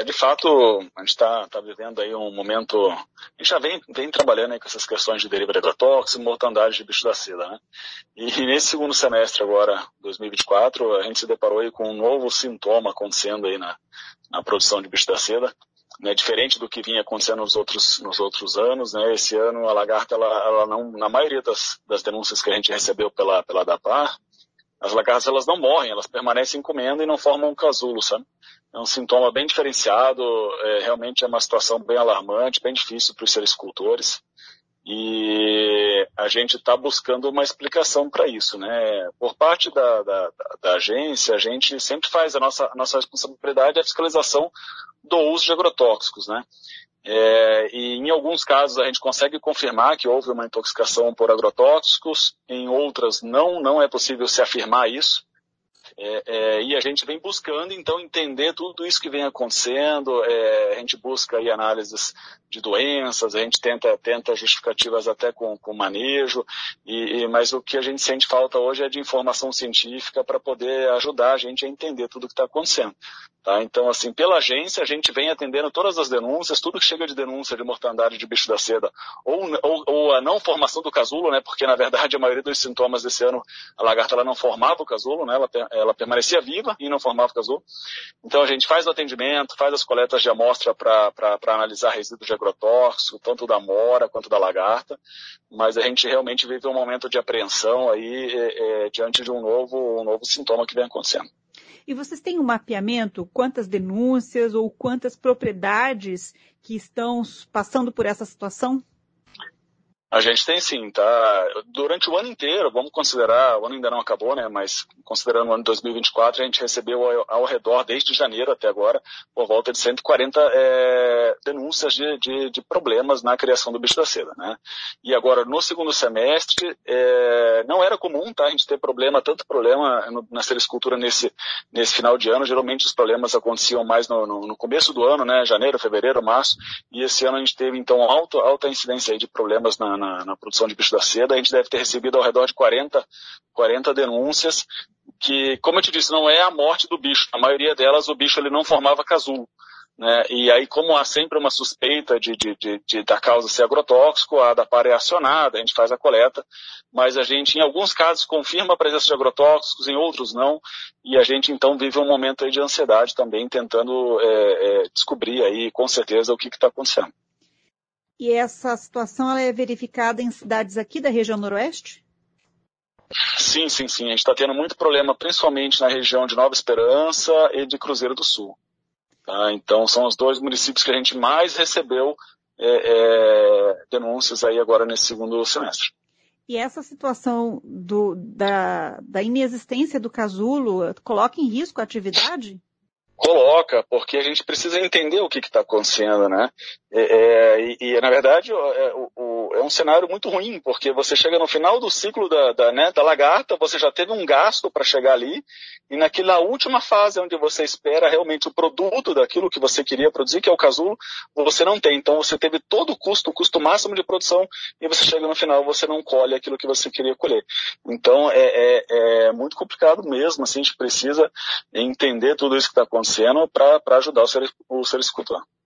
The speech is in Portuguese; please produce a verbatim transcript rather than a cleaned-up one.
é, de fato, a gente está tá vivendo aí um momento, a gente já vem, vem trabalhando aí com essas questões de deriva de agrotóxico, mortandade de bicho da seda, né? E nesse segundo semestre agora, dois mil e vinte e quatro, a gente se deparou aí com um novo sintoma acontecendo aí na, na produção de bicho da seda, né? Diferente do que vinha acontecendo nos outros, nos outros anos, né? Esse ano a lagarta, ela, ela não, na maioria das, das denúncias que a gente recebeu pela, pela ADAPAR, as lagartas elas não morrem, elas permanecem comendo e não formam um casulo, sabe? É um sintoma bem diferenciado, é, realmente é uma situação bem alarmante, bem difícil para os sericultores. E a gente está buscando uma explicação para isso, né? Por parte da, da, da agência, a gente sempre faz a nossa, a nossa responsabilidade é a fiscalização do uso de agrotóxicos, né? É, e em alguns casos a gente consegue confirmar que houve uma intoxicação por agrotóxicos, em outras não, não é possível se afirmar isso. É, é, e a gente vem buscando, então, entender tudo isso que vem acontecendo, é, a gente busca aí análises de doenças, a gente tenta, tenta justificativas até com, com manejo, e, e, mas o que a gente sente falta hoje é de informação científica para poder ajudar a gente a entender tudo o que está acontecendo. Tá? Então, assim, pela agência, a gente vem atendendo todas as denúncias, tudo que chega de denúncia de mortandade de bicho da seda, ou, ou, ou a não formação do casulo, né? Porque, na verdade, a maioria dos sintomas desse ano, a lagarta ela não formava o casulo, né? Ela, ela permanecia viva e não formava o casulo. Então, a gente faz o atendimento, faz as coletas de amostra para analisar resíduos de agrotóxico, tanto da mora quanto da lagarta, mas a gente realmente vive um momento de apreensão aí, é, é, diante de um novo, um novo sintoma que vem acontecendo. E vocês têm um mapeamento, quantas denúncias ou quantas propriedades que estão passando por essa situação? A gente tem sim, tá? Durante o ano inteiro, vamos considerar, o ano ainda não acabou, né? Mas considerando o ano de dois mil e vinte e quatro, a gente recebeu ao, ao redor, desde janeiro até agora, por volta de cento e quarenta é, denúncias de, de, de problemas na criação do bicho da seda, né? E agora, no segundo semestre, é, não era comum, tá? A gente ter problema, tanto problema no, na sericultura nesse, nesse final de ano. Geralmente os problemas aconteciam mais no, no, no começo do ano, né? Janeiro, fevereiro, março. E esse ano a gente teve, então, alta, alta incidência aí de problemas na Na, na produção de bicho da seda. A gente deve ter recebido ao redor de quarenta, quarenta denúncias, que, como eu te disse, não é a morte do bicho. A maioria delas, o bicho ele não formava casulo, né? E aí, como há sempre uma suspeita de, de, de, de da causa ser agrotóxico, a ADAPAR é acionada, a gente faz a coleta, mas a gente, em alguns casos, confirma a presença de agrotóxicos, em outros não, e a gente, então, vive um momento aí de ansiedade também, tentando é, é, descobrir aí, com certeza, o que está acontecendo. E essa situação ela é verificada em cidades aqui da região noroeste? Sim, sim, sim. A gente está tendo muito problema, principalmente na região de Nova Esperança e de Cruzeiro do Sul. Tá? Então, são os dois municípios que a gente mais recebeu é, é, denúncias aí agora nesse segundo semestre. E essa situação do, da, da inexistência do casulo coloca em risco a atividade? Coloca, porque a gente precisa entender o que está acontecendo, né? É, é, e, e, na verdade, é, o, é um cenário muito ruim, porque você chega no final do ciclo da, da, né, da lagarta, você já teve um gasto para chegar ali, e naquela última fase onde você espera realmente o produto daquilo que você queria produzir, que é o casulo, você não tem. Então, você teve todo o custo, o custo máximo de produção, e você chega no final, você não colhe aquilo que você queria colher. Então, é, é, é muito complicado mesmo, assim, a gente precisa entender tudo isso que está acontecendo para ajudar o, ser, o sericultor.